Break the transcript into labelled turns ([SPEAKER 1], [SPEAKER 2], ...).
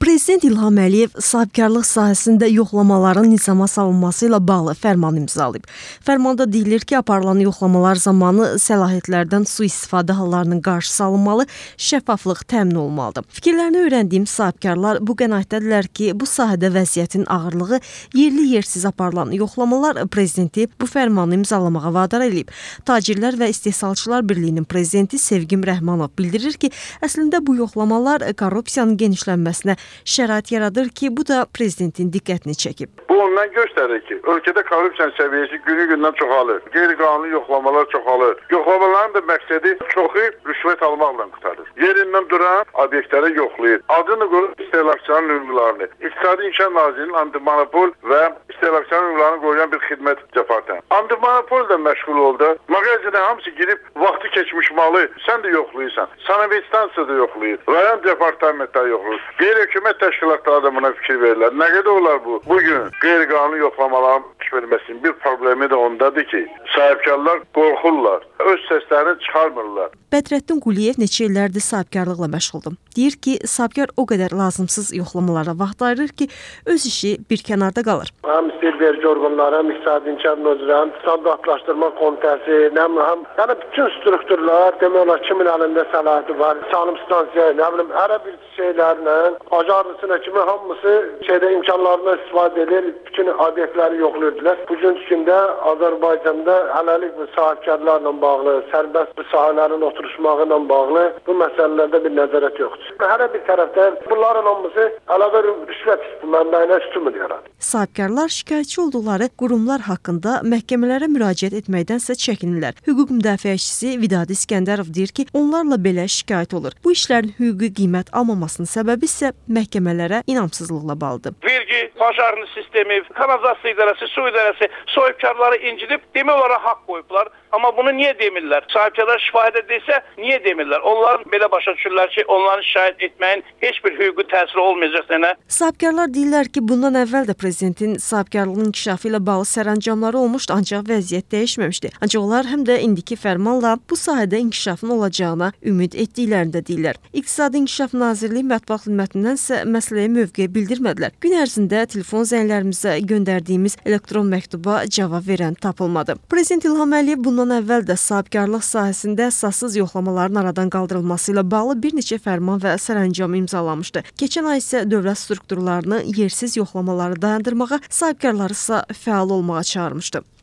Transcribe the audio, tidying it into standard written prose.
[SPEAKER 1] Prezident İlham Əliyev sahibkarlıq sahəsində yoxlamaların nizama salınması ilə bağlı fərman imzalayıb. Fərmanda deyilir ki, aparılan yoxlamalar zamanı səlahiyyətlərdən sui-istifadə hallarının qarşısı alınmalı, şəffaflıq təmin olunmalıdır. Fikirlərini öyrəndiyim sahibkarlar bu qənaətdədirlər ki, bu sahədə vəziyyətin ağırlığı yerli-yersiz aparılan yoxlamalar prezidenti bu fərmanı imzalamağa vadar edib. Tacirlər və İstehsalçılar Birliyinin prezidenti Sevgim Rəhmanov bildirir ki, əslində bu yoxlamalar korrupsiyanın genişlənməsinə şərait yaradır ki, bu da prezidentin diqqətini çəkib.
[SPEAKER 2] Bu ondan göstərir ki, ölkədə korrupsiyanın səviyyəsi günü-gündən çoxalır. Qeyri-qanuni yoxlamalar çoxalır. Yoxlamaların da məqsədi çoxu rüşvət almaqla qurtarır. Yerindən duran obyektləri yoxlayır. Adını qoyur istehlakçıların hüquqlarını. İqtisadi İnkişaf Nazirliyinin antimonopol və istehlakçıların hüquqlarını qoruyan bir xidmət departmanı. Antimonopol da məşğul oldu. Mağazinə hamısı girib vaxtı keçmiş malı sən də yoxlayırsan. Sanavi stansiyada yoxlayır. Rayon departamentləri yoxlayır. Qeyri-hökumət təşkilatları da buna fikir verirlər. Nə qədər olar bu? Bugün qeyri-qanuni yoxlamaların baş verməsinin bir problemi də ondadır ki, sahibkarlar qorxurlar, öz səslərini çıxarmırlar.
[SPEAKER 1] Bədrəddin Quliyev neçə illərdir sahibkarlıqla məşğuldur. Deyir ki, sahibkar o qədər lazımsız yoxlamalara vaxt ayırır ki, öz işi bir kənarda qalır.
[SPEAKER 3] Həm istəyir vergi orqanları, həm İqtisadi İnkişaf Nazirliyi, həm Standartlaşdırma Komitəsi, yəni bütün strukturlar demək olar kimin əlində səlahiyyəti var, salım stansiya, nə bilim, hər bir şeylərlə acarlısına kimi hamısı imkanlarından istifadə edir, bütün obyektləri yoxlayırdılar. Bugün gündə Azərbaycanda hələlik bu sahibkarlarla bağlı, sərbəst bu sahələrin oturuşmağı ilə bağlı bu məsələlərdə bir nəzarət yoxdur. Hər bir tərəfdən bunların hamısı əlavə rüşvət mənbəyinə üstünlük yaradır.
[SPEAKER 1] Sahibkarlar şikayətçi olduqları qurumlar haqqında məhkəmələrə müraciət etməkdənsə çəkinirlər. Hüquq müdafiəçisi Vidadi İskəndərov deyir ki, onlarla belə şikayət olur. Bu işlərin hüquqi qiymət almamasının səbəbi isə məhkəmələrə inamsızlıqla bağlıdır.
[SPEAKER 4] Vergi, bacarını sistemi, kanalizasiya idarəsi, su idarəsi sahibkarları incidib demək olaraq haqq qoyublar. Amma bunu niyə demirlər? Sahibkarlar şikayət edirsə, niyə demirlər? Onlar belə başa düşürlər ki, onların şikayət etməyin heç bir hüquqi təsiri olmayacaq sənə.
[SPEAKER 1] Sahibkarlar deyirlər ki, bundan əvvəl də prezidentin sahibkarlığın inkişafı ilə bağlı sərəncamları olmuşdu, ancaq vəziyyət dəyişməmişdi. Ancaq onlar həm də indiki fərmanla bu sahədə inkişafın olacağına ümid etdiklərini də deyirlər. İqtisadi İnkişaf Nazirliyi mətbuat xidmətindən isə məsələyə mövqe bildirmədilər. Gün ərzində telefon zənglərimizə göndərdiyimiz elektron məktuba cavab verən tapılmadı. Prezident İlham Əliyev bundan əvvəl də sahibkarlıq sahəsində əsassız yoxlamaların aradan qaldırılması ilə bağlı bir neçə fərman və sərəncam imzalamışdı. Keçən ay isə dövlət strukturlarını yersiz yoxlamaları dayandırmağa, sahibkarları isə fəal olmağa çağırmışdı.